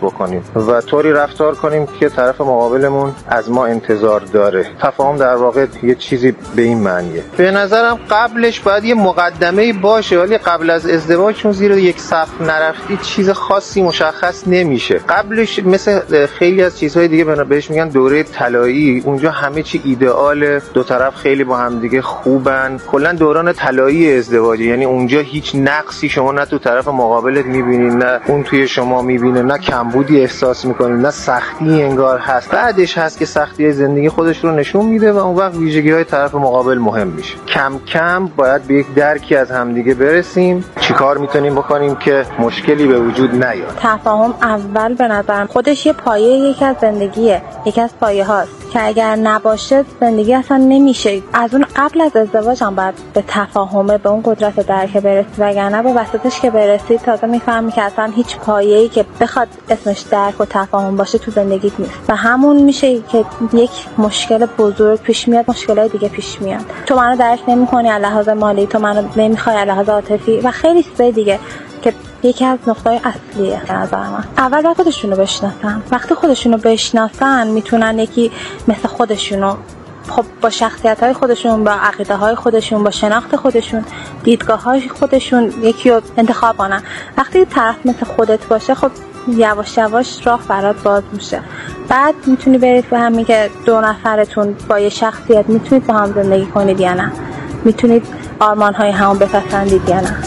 بکنیم و طوری رفتار کنیم که طرف مقابلمون از ما انتظار داره. تفاهم در واقع یه چیزی به این معنیه. به نظرم قبلش باید یه مقدمه‌ای باشه، ولی قبل از ازدواج چون زیر یک سقف نرفتی چیز خاصی مشخص نمیشه. قبلش مثل خیلی از چیزهای دیگه بهش میگن دوره طلایی، اونجا همه چی ایدئاله، دو طرف خیلی با هم دیگه خوبن. کلا دوران طلایی ازدواجه، یعنی اونجا هیچ نقصی شما نه تو طرف مقابلت میبینید نه اون توی شما میبینه، نه کمبودی احساس میکنید نه سختی انگار هست. بعدش هست که سختی زندگی خودش رو نشون میده و اون وقت ویژگی‌های طرف مقابل مهم میشه. کم کم باید به یک درکی از همدیگه برسیم، چیکار میتونیم بکنیم که مشکلی به وجود نیاد. تفاهم اول به نظرم خودش یه پایه یکی از زندگیه، یکی از پایه هاست که اگر نباشه زندگی اصلا نمیشه. از اون قبل از ازدواج هم باید به تفاهم، به اون قدرت درک برسی، وگرنه به وسطش که برسی تازه میفهمی که اصلا هیچ پایه‌ای که بخواد اسمش درک و تفاهم باشه تو زندگیت نیست و همون میشه که یک مشکل بزرگ پیش میاد، مشکلای دیگه پیش میاد. تو منو درک نمی‌کنی از لحاظ مالی، تو منو نمی‌خوای از لحاظ عاطفی و خیلی چیزای دیگه که یکی از نقطه‌های اصلیه به نظر من. اول باید خودشونو بشناسن. وقتی خودشونو بشناسن میتونن یکی مثل خودشونو، خب با شخصیت‌های خودشون، با عقیده‌های خودشون، با شناخت خودشون، دیدگاه‌های خودشون یکی رو انتخاب کنن. وقتی طرف مثل خودت باشه خب یواش یواش راه برات باز میشه. بعد میتونی برید به همین که دو نفرتون با یه شخصیت میتونید با هم زندگی کنید یا نه، میتونید آرمان‌های همون بپسندید یا نه.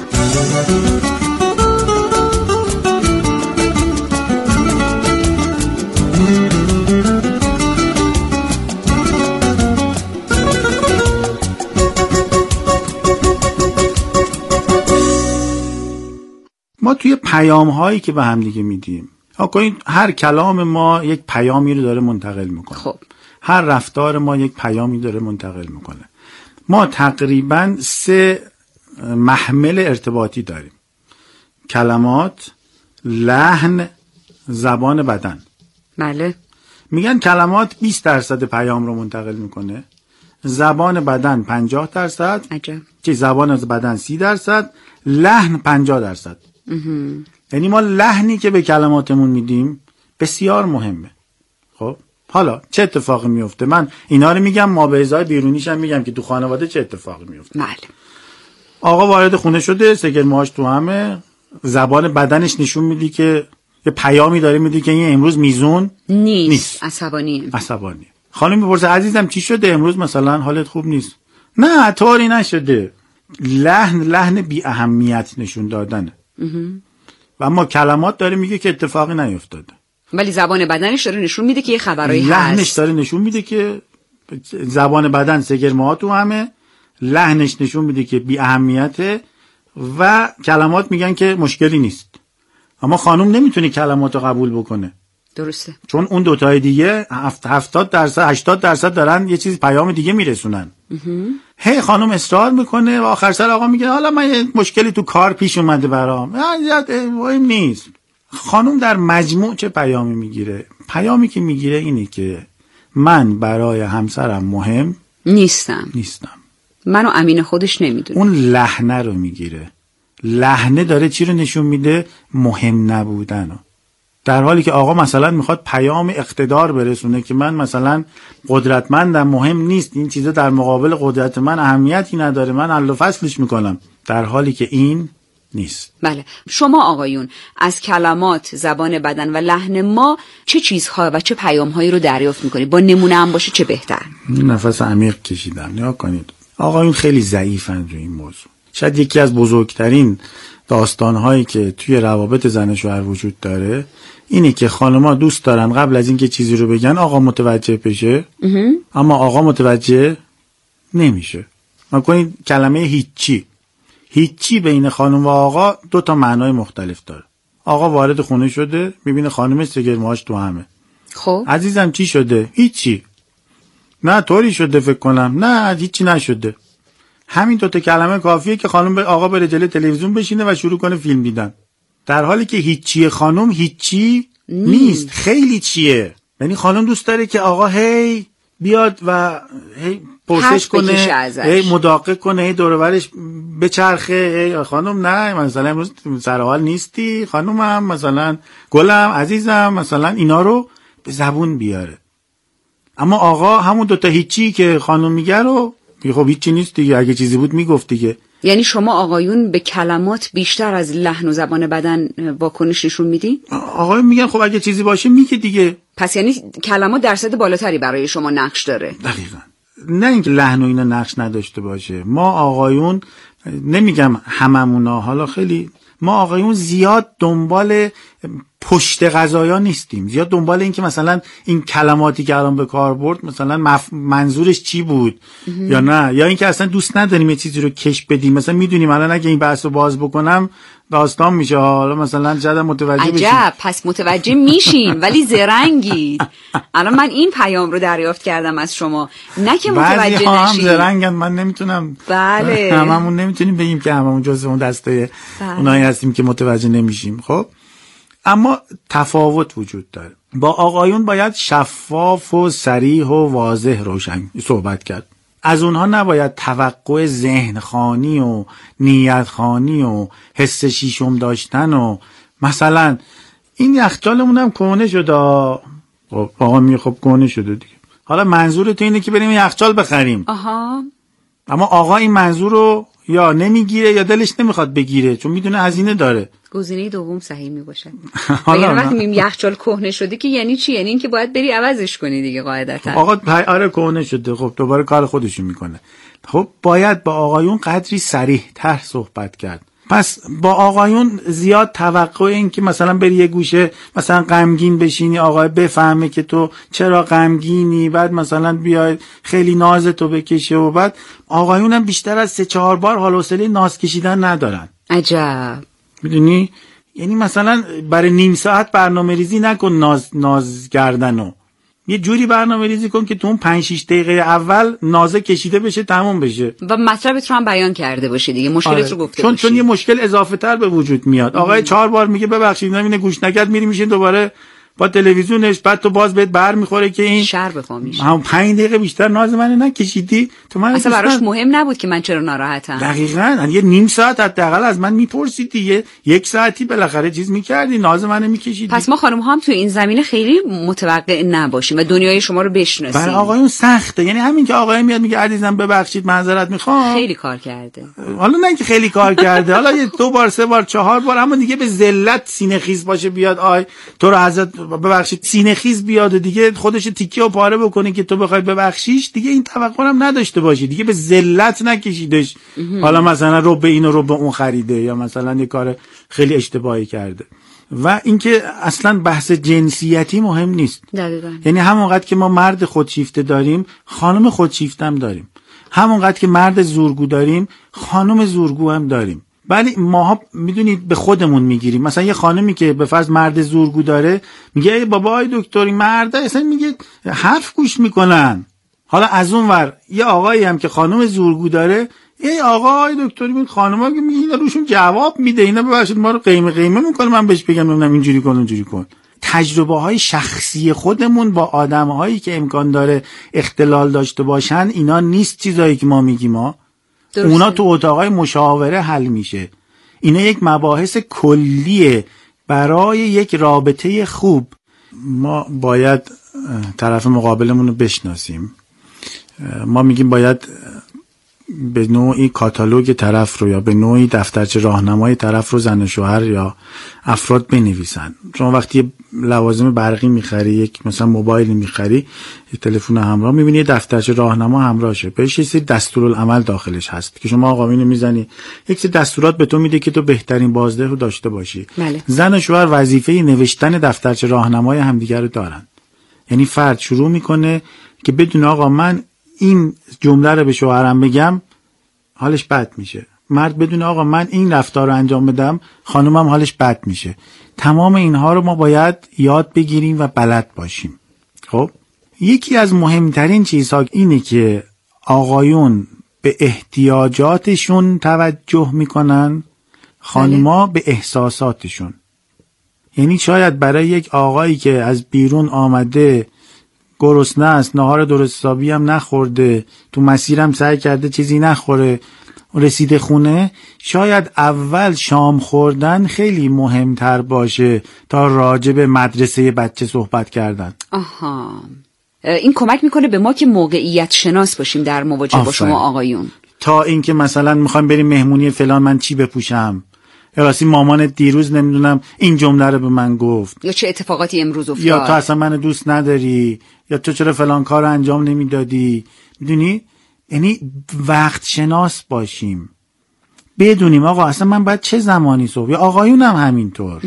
ما توی پیام هایی که به هم دیگه میدیم، هر کلام ما یک پیامی رو داره منتقل میکنه. خب هر رفتار ما یک پیامی داره منتقل میکنه. ما تقریبا 3 محمل ارتباطی داریم: کلمات، لحن، زبان بدن. بله. میگن کلمات 20% پیام رو منتقل میکنه، زبان بدن 50%، عجب. که زبان بدن 30%، لحن 50%. یعنی ما لحنی که به کلماتمون میدیم بسیار مهمه. خب حالا چه اتفاقی میفته؟ من اینا رو میگم، ما به ازای بیرونیش هم میگم که تو خانواده چه اتفاقی میفته. بله. آقا وارد خونه شده، سگل ماهاش تو همه، زبان بدنش نشون میدی که یه پیامی داره میدی که این امروز میزون نیست. عصبانی. خانم میپرسه عزیزم چی شده امروز؟ مثلا حالت خوب نیست. نه طوری نشده. لحن بی اهمیت نشون دادنه. و اما کلمات داره میگه که اتفاقی نیفتاده، ولی زبان بدنش داره نشون میده که یه خبرایی هست. لحنش داره نشون میده که زبان بدن سگرماها تو همه، لحنش نشون میده که بی اهمیته و کلمات میگن که مشکلی نیست. اما خانم نمیتونه کلمات رو قبول بکنه. درسته. چون اون دوتای دیگه 70% 80% دارن یه چیز پیام دیگه میرسونن. هی خانم اصرار میکنه و آخر سر آقا میگه حالا من یه مشکلی تو کار پیش اومده برام، مهم نیست. خانم در مجموع چه پیامی میگیره؟ پیامی که میگیره اینه که من برای همسرم مهم نیستم. منو امین خودش نمیدونه. اون لحنه رو میگیره. لحنه داره چی رو نشون میده؟ مهم نبودنو. در حالی که آقا مثلا میخواد پیام اقتدار برسونه که من مثلا قدرتمندم، مهم نیست این چیزا در مقابل قدرت من اهمیتی نداره، من حل و فصلش میکنم، در حالی که این نیست. بله. شما آقایون از کلمات، زبان بدن و لحن ما چه چیزها و چه پیام‌هایی رو دریافت میکنید؟ با نمونه هم باشه چه بهتر. نفس عمیق کشیدم. نگاه کنید آقایون خیلی ضعیفن روی این موضوع. شاید یکی از بزرگترین داستان‌هایی که توی روابط زن و شوهر وجود داره اینه که خانم‌ها دوست دارن قبل از اینکه چیزی رو بگن آقا متوجه بشه، اما آقا متوجه نمیشه. ما کنید کلمه هیچی بین خانم و آقا 2 معنای مختلف داره. آقا وارد خونه شده، میبینه خانم سگرماش تو همه. خب عزیزم چی شده؟ هیچی. نه طوری شده فکر کنم. نه هیچی نشده. همین 2 کلمه کافیه که خانم به آقا بره جلوی تلویزیون بشینه و شروع کنه فیلم دیدن. در حالی که هیچی خانم هیچی نیست، خیلی چیه. یعنی خانم دوست داره که آقا هی بیاد و هی پرسش کنه، مداقه کنه، دور و برش بچرخه، خانم نه مثلا امروز سر حال نیستی، خانومم مثلا گلم عزیزم مثلا، اینا رو به زبون بیاره. اما آقا همون دوتا هیچی که خانم میگه رو خب هیچی نیست دیگه، اگه چیزی بود میگفت دیگه. یعنی شما آقایون به کلمات بیشتر از لحن و زبان بدن واکنش نشون میدی؟ آقایون میگن خب اگه چیزی باشه میگه دیگه. پس یعنی کلمات درصد بالاتری برای شما نقش داره. دقیقاً. نه اینکه لحن و اینا نقش نداشته باشه. ما آقایون، نمیگم هممونا، حالا خیلی ما آقایون زیاد دنبال پشت قضایا نیستیم، زیاد دنبال این که مثلا این کلماتی که الان به کار برد مثلا منظورش چی بود یا نه، یا اینکه اصلا دوست نداریم یه چیزی رو کش بدیم، مثلا میدونیم الان اگه این بحث رو باز بکنم داستان میشه، حالا مثلا شاید متوجه بشیم. عجب، پس متوجه میشین ولی زرنگید. الان من این پیام رو دریافت کردم از شما، نه که متوجه نشین. زرنگن، من نمیتونم. بله. هممون نمیتونیم بگیم که هممون جزء اون دسته اونایی هستیم که متوجه نمیشیم. خب اما تفاوت وجود داره. با آقایون باید شفاف و صریح و واضح روشن صحبت کرد. از اونها نباید توقع ذهن خانی و نیت خانی و حس شیشم داشتن و مثلا این یخچالمون هم کهنه شده. خب آقا میگه خب کهنه شده دیگه، حالا منظور تو اینه که بریم یخچال بخریم. آها. اما آقا این منظور رو یا نمیگیره یا دلش نمیخواد بگیره چون میدونه هزینه داره. گزینه دوم صحیح میباشه. حالا وقتی میگیم یخچال کهنه شده که یعنی چی؟ یعنی این که باید بری عوضش کنی دیگه قاعدتا. خب آقا آره کهنه شده، خب دوباره کار خودشون میکنه. خب باید با آقایون قدری صریح‌تر صحبت کرد. پس با آقایون زیاد توقع این که مثلا بری یه گوشه مثلا غمگین بشینی، آقای بفهمه که تو چرا غمگینی، بعد مثلا بیای خیلی نازتو بکشه و بعد آقایون هم بیشتر از 3-4 بار حال و حوصله ناز کشیدن ندارن. عجب. میدونی؟ یعنی مثلا برای نیم ساعت برنامه‌ریزی نکن ناز کردنو. یه جوری برنامه‌ریزی کن که تو اون 5-6 دقیقه اول نازه کشیده بشه، تموم بشه و مطلبت رو هم بیان کرده باشی دیگه، مشکلت رو گفته باشی. چون یه مشکل اضافه تر به وجود میاد. آقای 4 بار میگه ببخشید نمیونه گوش نکرد، میری میشین دوباره با تلویزیونش، بعد تو باز بهت بر میخوره که این شر بفهمیش. هم 5 دقیقه بیشتر ناز منو نکشیدی تو. من اصلا براش مهم نبود که من چرا ناراحتم. دقیقاً. یه نیم ساعت حداقل از من میپرسیدی، 1 ساعتی بالاخره چیز میکردی، ناز منو میکشیدی. پس ما خانم ها هم تو این زمینه خیلی متوقع نباشیم و دنیای شما رو بشناسیم. برای آقایون سخته. یعنی همین که آقای میاد میگه عزیزم ببخشید معذرت میخوام، خیلی کار کرده. حالا نه که خیلی کار کرده، حالا 2 بار 3 بار 4 بار، اما دیگه به ذلت سینه خیز باشه بیاد آی تو رو حضرت ببخشید سینه خیز بیاد و دیگه خودش تیکه و پاره بکنه که تو بخوای ببخشیش، دیگه این توقع هم نداشته باشی، دیگه به ذلت نکشیدش. حالا مثلا رو به این و رو به اون خریده یا مثلا یه کار خیلی اشتباهی کرده. و اینکه اصلا بحث جنسیتی مهم نیست. دقیقاً. یعنی همونقدر که ما مرد خودشیفته داریم خانم خودشیفته هم داریم، همونقدر که مرد زورگو داریم خانم زورگو هم داریم. ولی ماها میدونید به خودمون میگیریم. مثلا یه خانمی که به فرض مرد زورگو داره میگه ای بابا ای دکتر این مرده اصلا میگه حرف گوش میکنن. حالا از اون ور یه آقایی هم که خانم زورگو داره، ای آقای دکتر این خانم‌ها که میگه اینا روشون جواب میده، اینا ببخشید ما رو قیمه میکنه، من بهش بگم نمیدونم اینجوری کن اونجوری کن. تجربه‌های شخصی خودمون با آدم‌هایی که امکان داره اختلال داشته باشن اینا نیست چیزایی که ما میگیم ما. درسته. اونا تو اتاقای مشاوره حل میشه. اینا یک مباحث کلیه برای یک رابطه خوب. ما باید طرف مقابلمون رو بشناسیم. ما میگیم باید به نوعی کاتالوگ طرف رو یا به نوعی دفترچه راهنمای طرف رو زن و شوهر یا افراد بنویسن. شما وقتی لوازم برقی میخری، یک مثلا موبایل میخری، یک تلفن همراه، میبینی یه دفترچه راهنما همراهشه، بهش یه سری دستورالعمل داخلش هست که شما آقا اینو میزنی، یک سری دستورات به تو میده که تو بهترین بازده رو داشته باشی. بله. زن و شوهر وظیفه نوشتن دفترچه راهنمای همدیگه رو دارن. یعنی فرد شروع میکنه که بدون آقا من این جمله رو به شوهرم بگم حالش بد میشه، مرد بدون آقا من این رفتار رو انجام بدم خانومم حالش بد میشه. تمام اینها رو ما باید یاد بگیریم و بلد باشیم. خب یکی از مهمترین چیزها اینه که آقایون به احتیاجاتشون توجه میکنن، خانوما به احساساتشون. یعنی شاید برای یک آقایی که از بیرون آمده گرسنه است، نهار درست حسابی هم نخورده، تو مسیرم سعی کرده چیزی نخوره، رسیده خونه، شاید اول شام خوردن خیلی مهمتر باشه تا راجع به مدرسه بچه صحبت کردن. آها، این کمک میکنه به ما که موقعیت شناس باشیم در مواجهه با شما آقایون. تا اینکه مثلا میخوایم بریم مهمونی فلان، من چی بپوشم، یا راستی مامانت دیروز نمیدونم این جمله رو به من گفت، یا چه اتفاقاتی امروز افتاد، یا تو اصلا منو دوست نداری، یا تو چرا فلان کار رو انجام نمیدادی. میدونی، یعنی وقت شناس باشیم، بدونیم آقا اصلا من باید چه زمانی صبح، یا آقایون هم همینطور،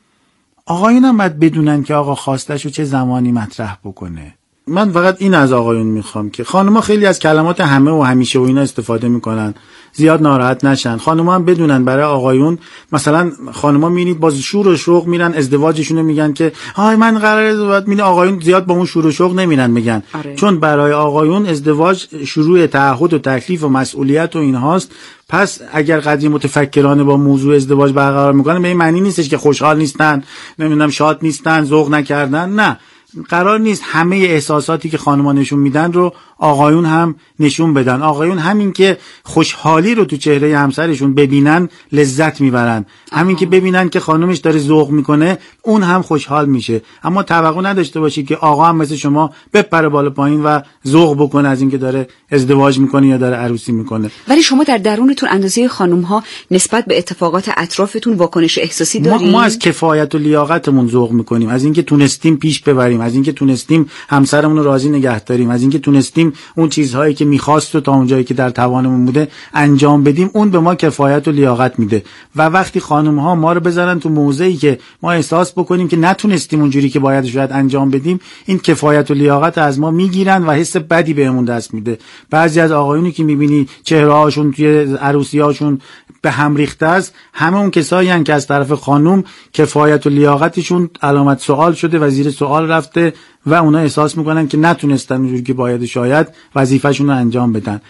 آقایون هم باید بدونن که آقا خواستشو چه زمانی مطرح بکنه. من فقط این از آقایون میخوام که خانم‌ها خیلی از کلمات همه و همیشه و اینا استفاده میکنن، زیاد ناراحت نشن. خانم‌ها هم بدونن برای آقایون، مثلا خانم‌ها میبینید با شور و شوق میرن ازدواجشون رو میگن که های من قراره ازدواج، میبینید آقایون زیاد با اون شور و شوق نمیرن میگن. چون برای آقایون ازدواج شروع تعهد و تکلیف و مسئولیت و اینهاست. پس اگر قدری متفکرانه با موضوع ازدواج برقرار میکنن، به این معنی نیستش که خوشحال نیستن، نمیدونم شاد نیستن، ذوق نکردن. نه، قرار نیست همه احساساتی که خانم‌ها نشون میدن رو آقایون هم نشون بدن. آقایون همین که خوشحالی رو تو چهره همسرشون ببینن لذت میبرن، همین که ببینن که خانمش داره ذوق میکنه اون هم خوشحال میشه. اما توقع نداشته باشید که آقا هم مثل شما بپره بالا پایین و ذوق بکنه از اینکه داره ازدواج میکنه یا داره عروسی میکنه. ولی شما در درونتون اندازه خانم‌ها نسبت به اتفاقات اطرافتون واکنش احساسی دارید؟ ما از کفایت و لیاقتمون ذوق میکنیم، از اینکه تونستیم پیش ببریم، از اینکه تونستیم همسرمون رو راضی نگه داریم، از اینکه تونستیم اون چیزهایی که می‌خواست و تا اونجایی که در توانمون بوده انجام بدیم. اون به ما کفایت و لیاقت میده. و وقتی خانم‌ها ما رو بذارن تو موضعی که ما احساس بکنیم که نتونستیم اونجوری که باید شاید انجام بدیم، این کفایت و لیاقت از ما میگیرن و حس بدی بهمون دست میده. بعضی از آقایونی که می‌بینی چهره‌هاشون توی عروسی‌هاشون به هم ریخته است، همه اون کسایی هستن که از طرف خانم کفایت و لیاقتشون علامت سوال شده و زیر سوال رفته و اونا احساس میکنن که نتونستن اونجوری که باید شاید وظیفه‌شون رو انجام بدن.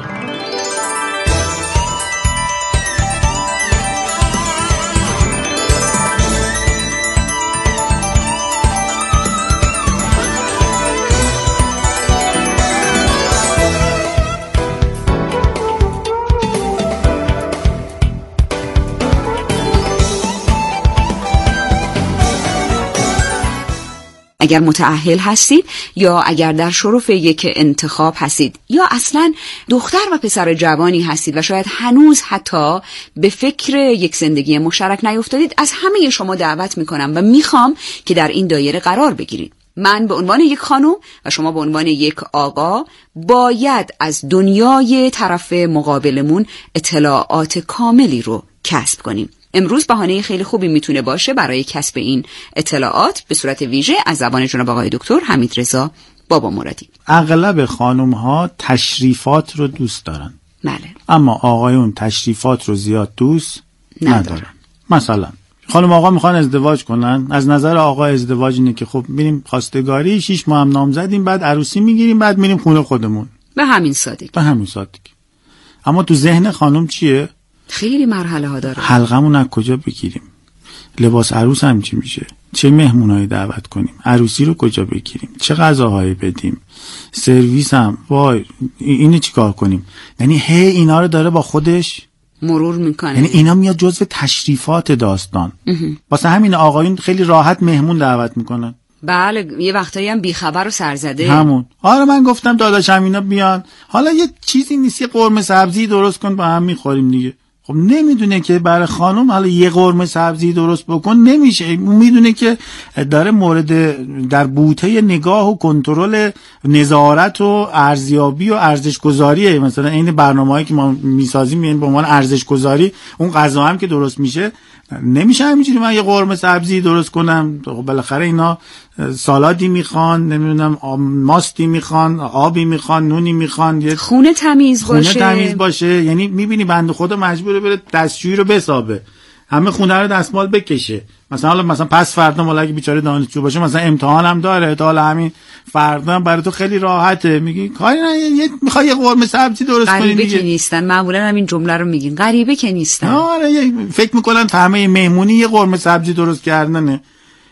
اگر متأهل هستید یا اگر در شرف یک انتخاب هستید یا اصلا دختر و پسر جوانی هستید و شاید هنوز حتی به فکر یک زندگی مشترک نیفتادید، از همه شما دعوت میکنم و میخوام که در این دایره قرار بگیرید. من به عنوان یک خانم و شما به عنوان یک آقا باید از دنیای طرف مقابلمون اطلاعات کاملی رو کسب کنیم. امروز بهانه خیلی خوبی میتونه باشه برای کسب این اطلاعات به صورت ویژه از زبان جناب آقای دکتر حمیدرضا بابا مرادی. اغلب خانم ها تشریفات رو دوست دارن، بله، اما آقایون تشریفات رو زیاد دوست ندارن. مثلا خانم آقا میخوان ازدواج کنن، از نظر آقا ازدواج اینه که خب میریم خواستگاری، 6 ماه هم نام زدیم، بعد عروسی میگیریم، بعد میریم خونه خودمون. به همین سادگی. اما تو ذهن خانم چیه؟ خیلی مرحله ها داره. حلقمون از کجا بگیریم؟ لباس عروس هم چی میشه؟ چه مهمونایی دعوت کنیم؟ عروسی رو کجا بگیریم؟ چه غذاهایی بدیم؟ سرویس هم وای اینو چیکار کنیم؟ یعنی اینا رو داره با خودش مرور میکنه. یعنی اینا میاد جزو تشریفات داستان. واسه همین آقایون خیلی راحت مهمون دعوت میکنن. بله، یه وقتایی هم بیخبر و سرزده. همون. آره من گفتم داداشم اینا بیان، حالا یه چیزی نیست، یه قرمه سبزی درست کن با هم میخوریم دیگه. خب نمیدونه که برای خانم حالا یه قرمه سبزی درست بکن نمیشه. میدونه که داره مورد در بوته نگاه و کنترل نظارت و ارزیابی و ارزش‌گذاریه. مثلا این برنامه‌ای که ما میسازیم یعنی به عنوان ارزش‌گذاری، اون غذا هم که درست میشه نمیشه همینجوری من یه قرمه سبزی درست کنم. خب بالاخره اینا سالادی میخوان، نمیدونم ماستی میخوان، آبی میخوان، نونی میخوان، یه خونه تمیز باشه. یعنی میبینی بنده خدا مجبوره بره دستشویی رو بسابه، همه خونه رو دستمال بکشه. مثلا پس فردا مال اگه بیچاره دانشجو باشه مثلا امتحان هم داره، تا حالا همین فردا هم برای تو خیلی راحته، میگی کاری نه میخوای یه قرمه سبزی درست کنی دیگه. غریبه که نیستن، معمولا همین جمله رو میگین، غریبه که نیستن. آره فکر میکنن همه مهمونی یه قرمه سبزی درست کردنه.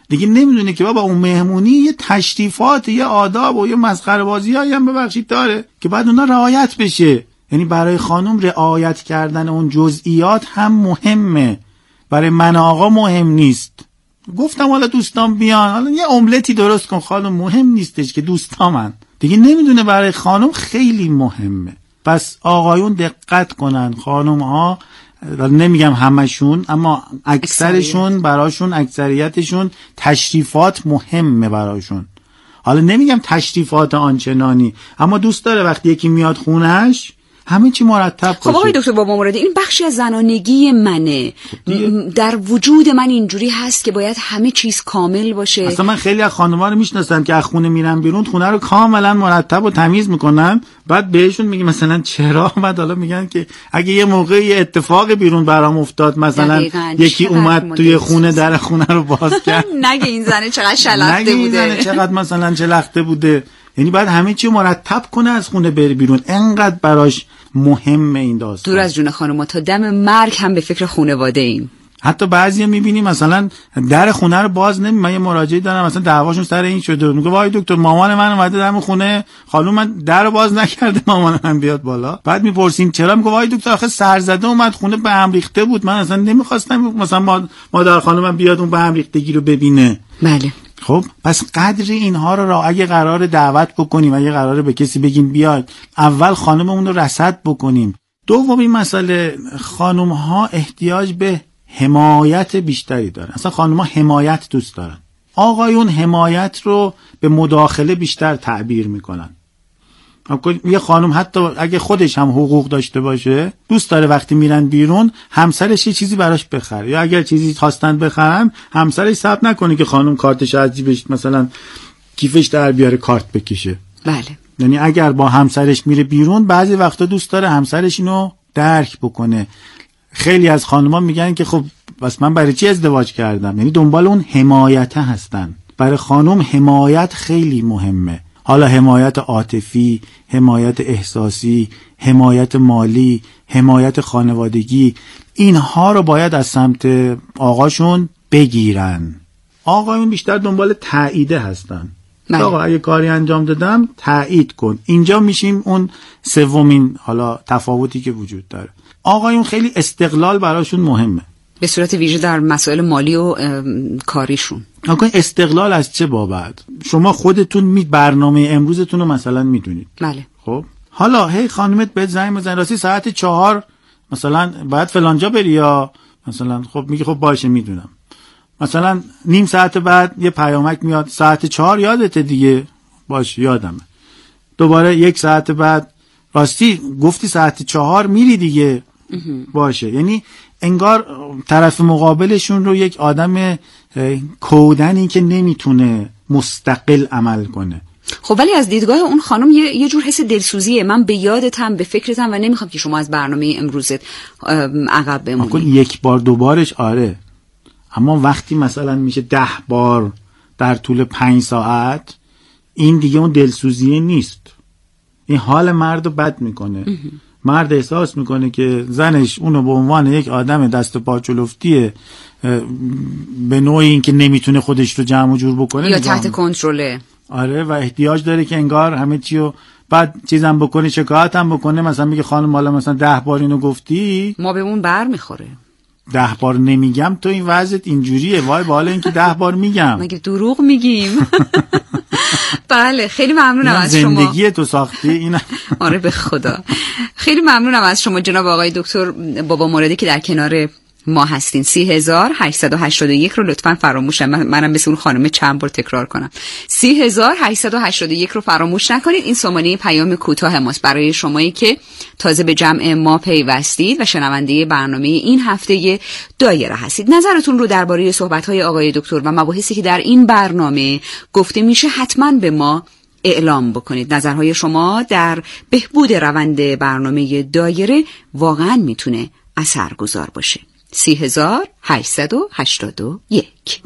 دیگه نمیدونه که بابا اون مهمونی یه تشریفات، یه آداب و یه مسخره بازیایی هم ببخشید داره که بعد اونا رعایت بشه. یعنی برای خانم رعایت کردن اون جزئیات هم مهمه، برای من آقا مهم نیست. گفتم حالا دوستان بیان، حالا یه املتی درست کن خانم، مهم نیستش که دوستامن. دیگه نمیدونه برای خانم خیلی مهمه. پس آقایون دقت کنن، خانم ها نمیگم همشون اما اکثرشون براشون، اکثریتشون تشریفات مهمه براشون. حالا نمیگم تشریفات آنچنانی، اما دوست داره وقتی یکی میاد خونش همه چی مرتب باشه. خب آقای دکتر بابا مرادی، این بخشی از زنانگی منه. در وجود من اینجوری هست که باید همه چیز کامل باشه. اصلا من خیلی از خانم‌ها رو میشناسم که از خونه میرن بیرون، خونه رو کاملا مرتب و تمیز میکنن، بعد بهشون میگم مثلا چرا؟ بعد حالا میگن که اگه یه موقع یه اتفاق بیرون برام افتاد، مثلا یکی اومد توی خونه در خونه رو باز کرد، نگه این زنه چقدر شلخته بوده، نگه این زنه چقدر مثلا شلخته بوده. یعنی بعد همه چی مرتب کنه از خونه بره بیرون، انقدر براش مهمه این داستان. دور از جون خانوما تا دم مرگ هم به فکر خانواده ایم. حتی بعضیا میبینی مثلا در خونه رو باز من یه مراجعه دارم مثلا دعواشون سر این شده، میگه وای دکتر مامان من اومده در خونه، خانم من در رو باز نکرده مامان من بیاد بالا. بعد میپرسیم چرا؟ میگه وای دکتر آخه سرزده اومد خونه، به هم ریخته بود، من اصلا نمیخواستم مثلا مادر خانمم بیاد اون به هم ریختگی رو ببینه. بله. خب پس قدر اینها رو اگه قرار دعوت بکنیم، اگه قراره به کسی بگیم بیاد، اول خانممون رو رصد بکنیم. دومین مسئله، خانم ها احتیاج به حمایت بیشتری دارن. اصلا خانم ها حمایت دوست دارن، آقایون حمایت رو به مداخله بیشتر تعبیر میکنن. یه خانم حتی اگه خودش هم حقوق داشته باشه، دوست داره وقتی میرن بیرون همسرش یه چیزی براش بخره، یا اگر چیزی خواستن بخرن همسرش ثبت نکنه که خانم کارتش از جیبش مثلا کیفش در بیاره کارت بکشه. بله. یعنی اگر با همسرش میره بیرون، بعضی وقتا دوست داره همسرش اینو درک بکنه. خیلی از خانم‌ها میگن که خب بس من برای چی ازدواج کردم؟ یعنی دنبال اون حمایت هستن. برای خانم حمایت خیلی مهمه. حالا حمایت عاطفی، حمایت احساسی، حمایت مالی، حمایت خانوادگی، اینها رو باید از سمت آقاشون بگیرن. آقایون بیشتر دنبال تاییده هستن. آقا اگه کاری انجام دادم تایید کن. اینجا میشیم اون سومین حالا تفاوتی که وجود داره. آقایون خیلی استقلال براشون مهمه، به صورت ویژه در مسائل مالی و کاریشون. آقا استقلال از چه بابت؟ شما خودتون برنامه امروزتون رو مثلا میدونید. بله. خب حالا هی خانمت بهت زنگ بزنه راستی ساعت 4 مثلا باید فلانجا بری، یا مثلا خب میگه خب باشه میدونم، مثلا نیم ساعت بعد یه پیامک میاد ساعت 4 یادته دیگه؟ باشه یادمه. دوباره یک ساعت بعد راستی گفتی ساعت 4 میری دیگه؟ باشه. یعنی انگار طرف مقابلشون رو یک آدم کودنی که نمیتونه مستقل عمل کنه. خب ولی از دیدگاه اون خانم یه جور حس دلسوزیه، من به یادتم، به فکرتم و نمیخوام که شما از برنامه امروزت عقب بمونی. یک بار دوبارش آره، اما وقتی مثلا میشه 10 بار در طول 5 ساعت، این دیگه اون دلسوزیه نیست. این حال مرد رو بد میکنه. مرد احساس میکنه که زنش اونو به عنوان یک آدم دست و پا چلفتیه، به نوعی این که نمیتونه خودش رو جمع و جور بکنه یا تحت کنترله. آره، و احتیاج داره که انگار همه چیو بعد چیزم بکنه، شکایت هم بکنه، مثلا میگه خانم حالا مثلا 10 بار اینو گفتی، ما به اون بر میخوره. 10 بار نمیگم تو این وضعت اینجوریه، وای با حال اینکه 10 بار میگم. مگه دروغ میگیم؟ بله خیلی ممنونم از شما. زندگی تو ساختی اینا. آره به خدا. خیلی ممنونم از شما جناب آقای دکتر بابا مرادی که در کنار ما هستین. 3881 رو لطفاً فراموش نکنید. منم مثل اون خانم چند بار تکرار کنم. 3881 رو فراموش نکنید. این سامانه پیام کوتاه ماست برای شمایی که تازه به جمع ما پیوستید و شنونده برنامه این هفته دایره هستید. نظرتون رو درباره صحبت‌های آقای دکتر و مباحثی که در این برنامه گفته میشه حتما به ما اعلام بکنید. نظرهای شما در بهبود روند برنامه دایره واقعا میتونه اثرگذار باشه. 3881.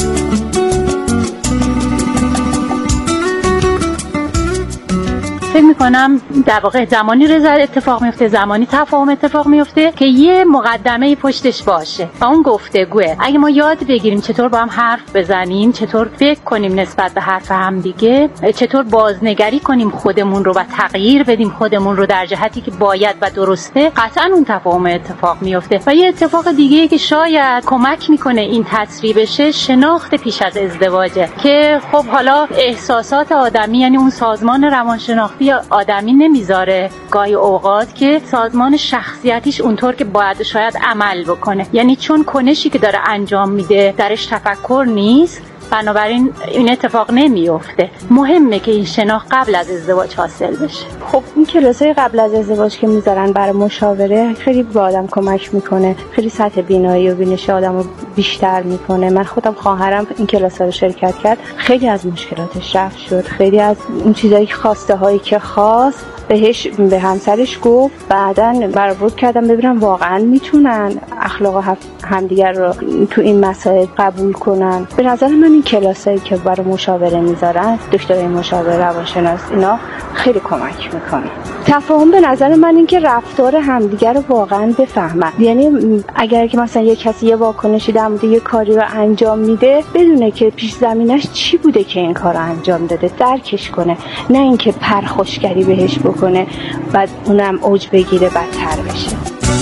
فکر میکنم در واقع زمانی رضایت اتفاق میفته، زمانی تفاهم اتفاق میفته که یه مقدمه پشتش باشه و اون گفتگوه. اگه ما یاد بگیریم چطور با هم حرف بزنیم، چطور فکر کنیم نسبت به حرف هم دیگه، چطور بازنگری کنیم خودمون رو و تغییر بدیم خودمون رو در جهتی که باید و درسته، قطعا اون تفاهم اتفاق میفته. و یه اتفاق دیگه که شاید کمک میکنه این تسریع بشه، شناخت پیش از ازدواجه که خب حالا احساسات آدمی، یعنی اون سازمان روانشناختی آدمی نمیذاره گاهی اوقات که سازمان شخصیتیش اونطور که باید شاید عمل بکنه، یعنی چون کنشی که داره انجام میده درش تفکر نیست، بنابراین این اتفاق نمیفته. مهمه که این شناخت قبل از ازدواج حاصل بشه. خب این کلاسای قبل از ازدواج که میذارن برای مشاوره خیلی به آدم کمک میکنه، خیلی سطح بینایی و بینش آدم رو بیشتر میکنه. من خودم خواهرم این کلاسا رو شرکت کرد، خیلی از مشکلاتش رفع شد، خیلی از اون چیزایی که خواسته هایی که خواست به همسرش گفت، بعداً برآورد کردم ببینم واقعا میتونن اخلاق همدیگر رو تو این مسائل قبول کنن. به نظر من این کلاسایی که برای مشاوره میذارن، دکترای مشاوره روانشناس، اینا خیلی کمک میکنه. تفاهم به نظر من این که رفتار همدیگر رو واقعا بفهمن، یعنی اگر که مثلا یک کسی یه واکنشی در مورد یه کاری رو انجام میده، بدونه که پیش زمینش چی بوده که این کار رو انجام داده، درکش کنه، نه اینکه پرخاشگری بهش بکنه بعد اونم اوج بگیره بدتر بشه.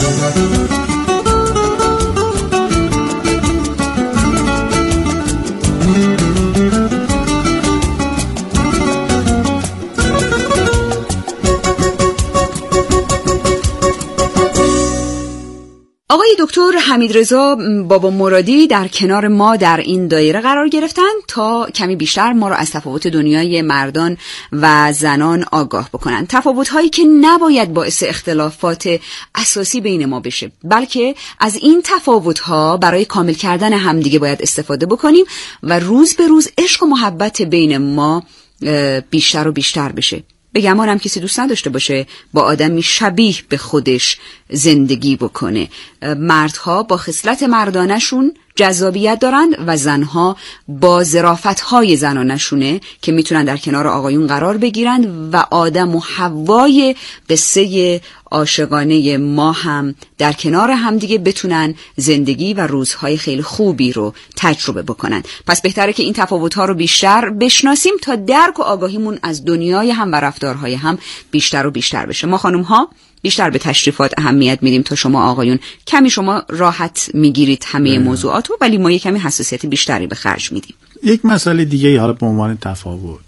آقای دکتر حمیدرضا بابا مرادی در کنار ما در این دایره قرار گرفتن تا کمی بیشتر ما را از تفاوت دنیای مردان و زنان آگاه بکنن. تفاوت‌هایی که نباید باعث اختلافات اساسی بین ما بشه، بلکه از این تفاوت‌ها برای کامل کردن همدیگه باید استفاده بکنیم و روز به روز عشق و محبت بین ما بیشتر و بیشتر بشه. به گمانم کسی دوست نداشته باشه با آدمی شبیه به خودش زندگی بکنه. مردها با خصلت مردانشون جذابیت دارند و زنها با ظرافت‌های زنانشونه که میتونن در کنار آقایون قرار بگیرند و آدم و حوای قصه عاشقانه ما هم در کنار همدیگه بتونن زندگی و روزهای خیلی خوبی رو تجربه بکنن. پس بهتره که این تفاوت‌ها رو بیشتر بشناسیم تا درک و آگاهیمون از دنیای هم و رفتارهای هم بیشتر و بیشتر بشه. ما خانم‌ها بیشتر به تشریفات اهمیت میدیم تا شما آقایون کمی شما راحت میگیرید همه موضوعاتو، ولی ما یک کمی حساسیت بیشتری به خرج میدیم. یک مسئله دیگه حالا به عنوان تفاوت،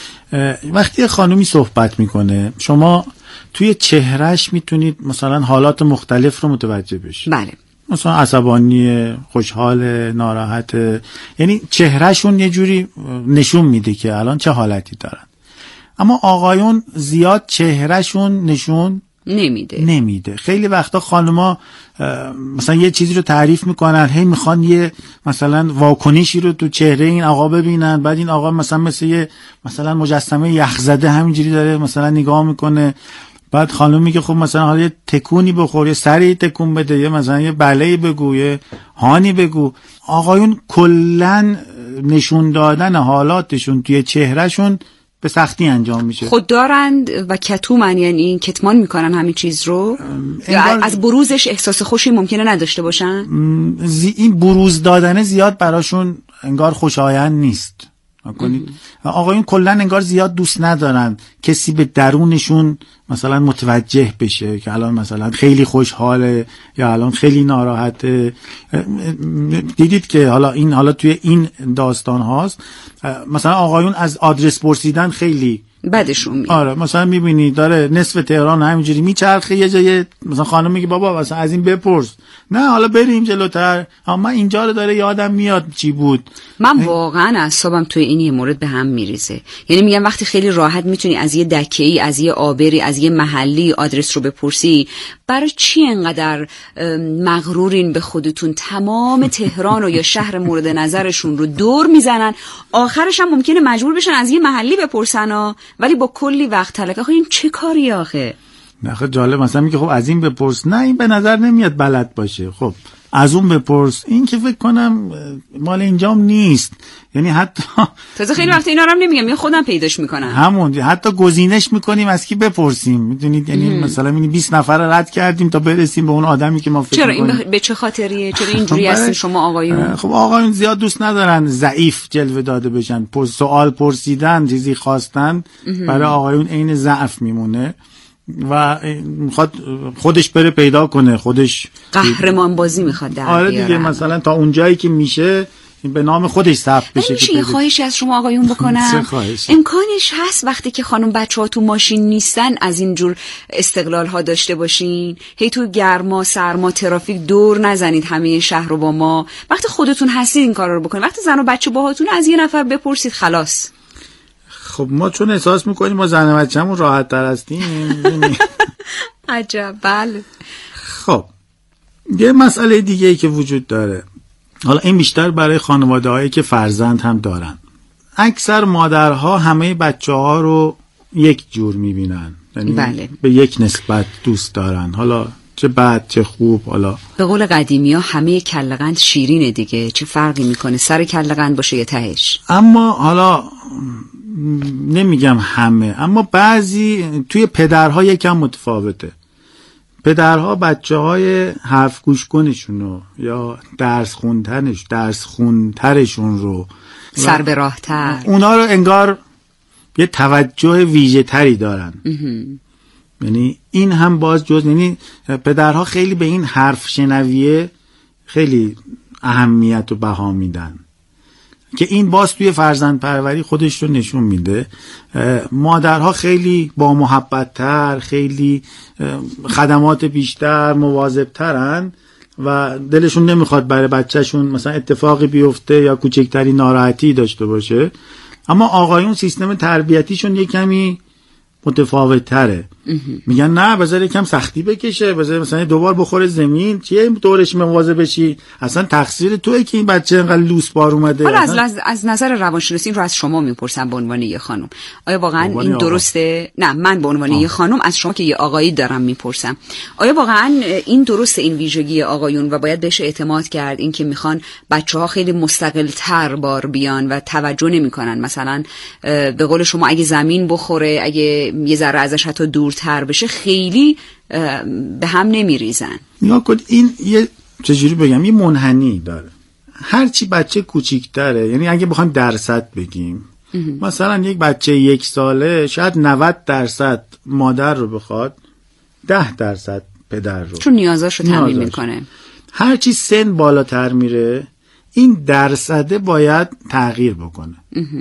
وقتی خانومی صحبت میکنه شما توی چهرهش میتونید مثلا حالات مختلف رو متوجه بشید. بله. مثلا عصبانی، خوشحال، ناراحت، یعنی چهرهشون یه جوری نشون میده که الان چه حالتی دارن. اما آقایون زیاد چهرهشون نشون نمیده. خیلی وقتا خانوما مثلا یه چیزی رو تعریف میکنن، هی میخوان یه مثلا واکنشی رو تو چهره این آقا ببینن، بعد این آقا مثلا یه مثلا مجسمه یخزده همینجوری داره مثلا نگاه میکنه، بعد خانم میگه خب مثلا حالا یه تکونی بخور، یه سری تکون بده، یه مثلا یه بلهی بگو، یه هانی بگو. آقایون کلن نشون دادن حالاتشون توی چهرهشون به سختی انجام میشه. خود دارند و کتومن، یعنی این کتمان میکنن همین چیز رو، از بروزش احساس خوشی ممکنه نداشته باشن. این بروز دادن زیاد براشون انگار خوشایند نیست. آقایون کلن انگار زیاد دوست ندارن کسی به درونشون مثلا متوجه بشه که الان مثلا خیلی خوشحاله یا الان خیلی ناراحته. دیدید که حالا توی این داستان هاست مثلا آقایون از آدرس پرسیدن خیلی بعدشون میاد. آره مثلا میبینی داره نصف تهران همینجوری میچرخه، یه جای مثلا خانم میگه بابا مثلا از این بپرس، نه حالا بریم جلوتر، اما اینجا رو داره یادم میاد چی بود. من واقعا اعصابم توی این مورد به هم میریزه. یعنی میگم وقتی خیلی راحت میتونی از یه دکه‌ای، از یه آبری، از یه محلی آدرس رو بپرسی، برای چی انقدر مغرورین به خودتون تمام تهران و یا شهر مورد نظرشون رو دور میزنن، آخرش هم ممکنه مجبور بشن از یه محلی بپرسن ولی با کلی وقت تلک. آخه این چه کاری آخه؟ نه جالب مثلا میگه خب از این بپرس، نه این به نظر نمیاد بلد باشه. خب از اون بپرس. این که فکر کنم مال اینجام نیست. یعنی حتی تازه خیلی وقت اینا رو هم نمیگم، یا خودم پیداش میکنم. همون حتی گزینش میکنیم از کی بپرسیم، میدونید؟ یعنی مثلا 20 نفر رد کردیم تا برسیم به اون آدمی که ما فکر میکنیم. چرا این به چه خاطریه؟ چرا اینجوری هستین شما آقایون؟ خب آقایون زیاد دوست ندارن ضعیف جلوه داده بشن. سوال پرسیدن، چیزی خواستن برای آقایون عین ضعف میمونه و میخواد خودش بره پیدا کنه، خودش قهرمان بازی میخواد در آره دیگه، مثلا تا اون جایی که میشه به نام خودش ثبت بشه. میشه یه خواهشی از شما آقایون بکنم؟ امکانش هست وقتی که خانم بچه‌ها تو ماشین نیستن از اینجور استقلال ها داشته باشین؟ هی تو گرما سرما ترافیک دور نزنید همه شهر رو با ما. وقتی خودتون هستید این کارا رو بکنید. وقتی زن و بچه باهاتون از یه نفر بپرسید خلاص. خب ما چون احساس میکنیم ما زن و بچه‌مون راحت تر هستیم. عجب. بله. خب یه مسئله دیگه ای که وجود داره، حالا این بیشتر برای خانواده‌هایی که فرزند هم دارن. اکثر مادرها همه بچه‌ها رو یک جور میبینن، یعنی بله. به یک نسبت دوست دارن، حالا چه بد چه خوب. حالا به قول قدیمی ها همه کله‌قند شیرینه دیگه، چه فرقی میکنه سر کله‌قند باشه یا تهش؟ اما حالا نمیگم همه، اما بعضی توی پدرها یکم متفاوته. پدرها بچه‌های حرف گوش کنشونو یا درس خونترشون رو سر به راه‌تر، اونا رو انگار یه توجه ویژه تری دارن. یعنی این هم باز جز، یعنی پدرها خیلی به این حرف شنویه خیلی اهمیت و بها میدن که این باز توی فرزند پروری خودش رو نشون میده. مادرها خیلی با محبت تر، خیلی خدمات بیشتر، مواظب ترن و دلشون نمیخواد برای بچهشون مثلا اتفاقی بیفته یا کوچکتری ناراحتی داشته باشه. اما آقایون سیستم تربیتیشون یه کمی متفاوت تره. میگن نه بذار یکم سختی بکشه، بذار مثلا دوبار بخوره زمین، چیه دورش مواظب بشی، اصلا تقصیر توئه که این بچه اینقدر لوس بار اومده. حالا از نظر روانشناسی این رو از شما میپرسم به عنوان یه خانم، آیا واقعا این درسته؟ نه من به عنوان یه خانم از شما که یه آقایی دارم میپرسم، آیا واقعا این درسته این ویژگی آقایون و باید بهش اعتماد کرد، این که میخوان بچه‌ها خیلی مستقل تر بار بیان و توجه نمیکنن مثلا به قول شما اگه زمین بخوره، اگه یه ذره ازش حتی دورتر بشه خیلی به هم نمیریزن؟ نگاه کن این یه چجوری بگم، یه منحنی داره. هرچی بچه کوچیک‌تره، یعنی اگه بخوایم درصد بگیم مثلا یک بچه 1 ساله شاید 90% مادر رو بخواد، 10% پدر رو، چون نیازاش رو تامین میکنه. هرچی سن بالاتر میره این درصده باید تغییر بکنه.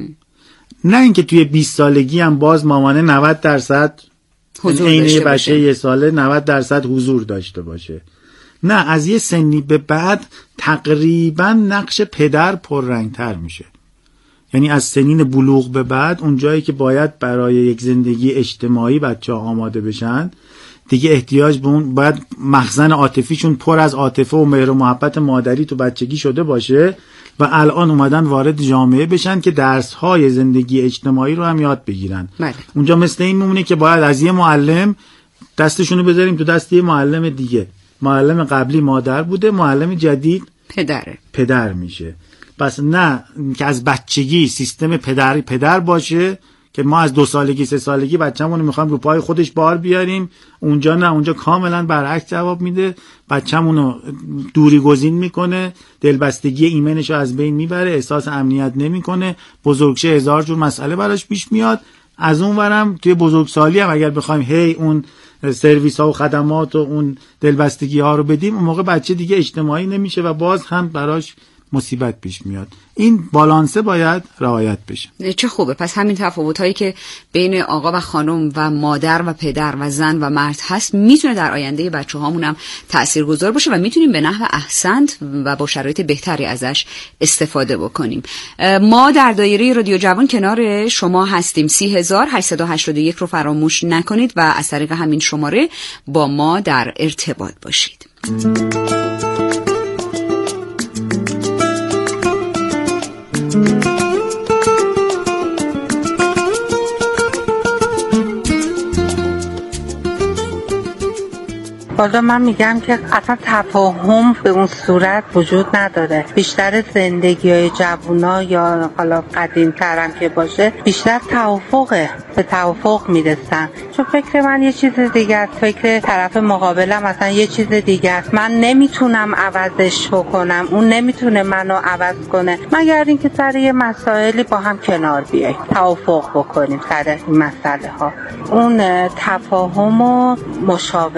نه اینکه توی 20 سالگی هم باز مامانه 90% اینه بچه 1 ساله 90% حضور داشته باشه. نه، از یه سنی به بعد تقریبا نقش پدر پررنگتر میشه. یعنی از سنین بلوغ به بعد اون جایی که باید برای یک زندگی اجتماعی بچه ها آماده بشن دیگه احتیاج به اون، باید مخزن عاطفیشون پر از عاطفه و مهر و محبت مادری تو بچگی شده باشه و الان اومدن وارد جامعه بشن که درس‌های زندگی اجتماعی رو هم یاد بگیرن. اونجا مثل این میمونه که باید از یه معلم دستشونو بذاریم تو دست یه معلم دیگه. معلم قبلی مادر بوده، معلم جدید پدر میشه. پس نه که از بچگی سیستم پدر باشه که ما از 2 سالگی 3 سالگی بچه‌مون رو میخوایم رو پای خودش بار بیاریم، اونجا نه، اونجا کاملا برعکس جواب میده. بچه‌مون رو دوری گزین میکنه، دلبستگی ایمنش رو از بین میبره، احساس امنیت نمیکنه، بزرگشه 1000 جور مسئله براش پیش میاد. از اون ورم توی بزرگسالی هم اگر بخوایم هی اون سرویس ها و خدمات و اون دلبستگی ها رو بدیم، اون موقع بچه دیگه اجتماعی نمیشه و باز هم براش مصیبت پیش میاد. این بالانسه باید رعایت بشه. چه خوبه. پس همین تفاوت‌هایی که بین آقا و خانم و مادر و پدر و زن و مرد هست میتونه در آینده بچه‌هامون هم تاثیرگذار باشه و میتونیم به نحو احسن و با شرایط بهتری ازش استفاده بکنیم. ما در دایره رادیو جوان کنار شما هستیم. 30881 رو فراموش نکنید و از طریق همین شماره با ما در ارتباط باشید. حالا من میگم که اصلا تفاهم به اون صورت وجود نداره. بیشتر زندگی‌های جوونا یا حالا قدیم‌ترم که باشه بیشتر توافقه، به توافق میرسن. چون فکر من یه چیز دیگه است، فکر طرف مقابلم مثلا یه چیز دیگه است. من نمیتونم عوضش بکنم، اون نمیتونه منو عوض کنه، مگر اینکه سر یه مسائلی با هم کنار بیاییم، توافق بکنیم سر این مسئله ها. اون تفاهم و مشاوره